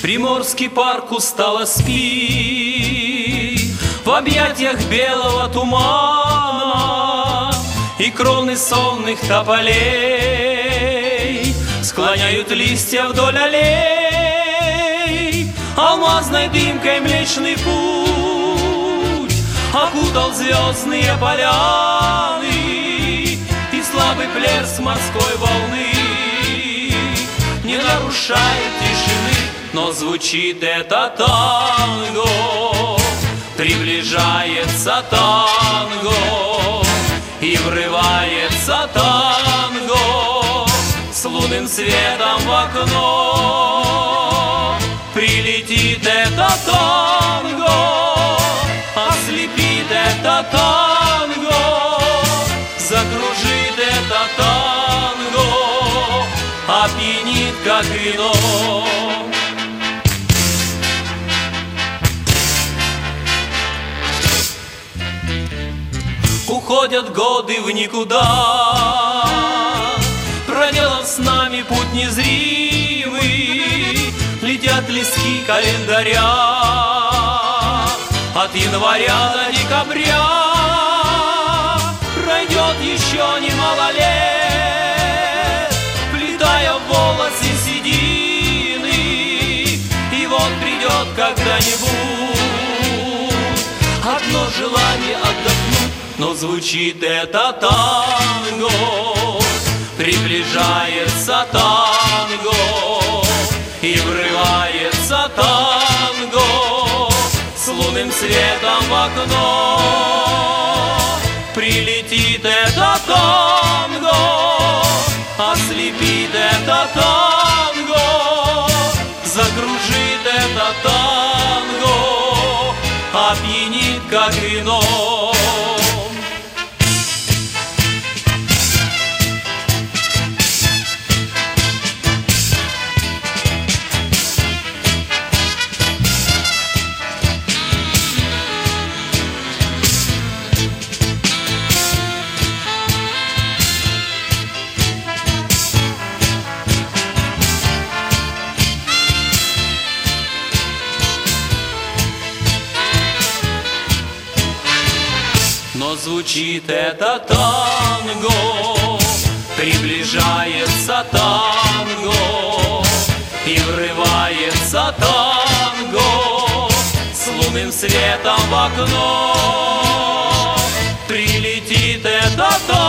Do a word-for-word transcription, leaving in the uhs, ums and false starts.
Приморский парк устало спит в объятиях белого тумана, и кроны сонных тополей склоняют листья вдоль аллей. Алмазной дымкой Млечный Путь окутал звездные поляны, и слабый плеск морской волны не нарушает тишины. Но звучит это танго, приближается танго, и врывается танго с лунным светом в окно. Прилетит это танго, ослепит это танго, закружит это танго, опьянит как вино. Уходят годы в никуда, проделав с нами путь незримый. Летят листки календаря от января до декабря. Пройдет еще немало лет, плетая в волосы седины, и вот придет когда-нибудь одно желание отдохнуть. Но звучит это танго, приближается танго, и врывается танго с лунным светом в окно. Прилетит это танго, ослепит это танго, закружит это танго, опьянит как вино. Но звучит это танго, приближается танго, и врывается танго с лунным светом в окно. Прилетит это танго,